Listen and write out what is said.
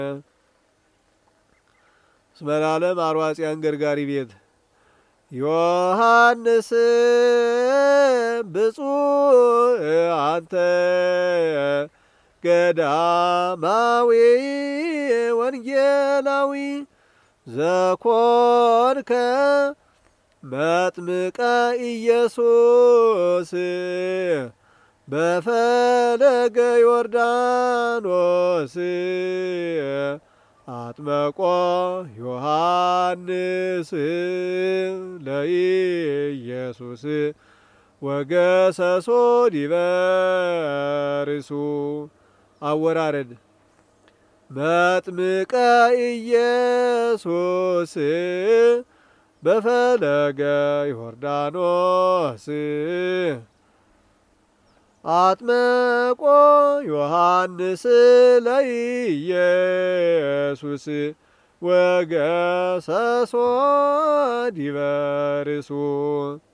እስመ ለዓለም አርዋጽያን ገርጋሪ ቤት ዮሐንስ ብፁዕ አንተ ገዳማዊ ወንጌላዊ ዘኮንከ መጥምቀ ኢየሱስ በፈለገ ዮርዳኖስ አጥመቆ ዮሐንስ ለኢየሱስ ወገሰሶ ዲበ ርእሱ። አወራረድ መጥምቀ ኢየሱስ በፈለገ ዮርዳኖስ አጥመቆ ዮሐንስ ለኢየሱስ ወገሰሶ ዲበ ርእሱ።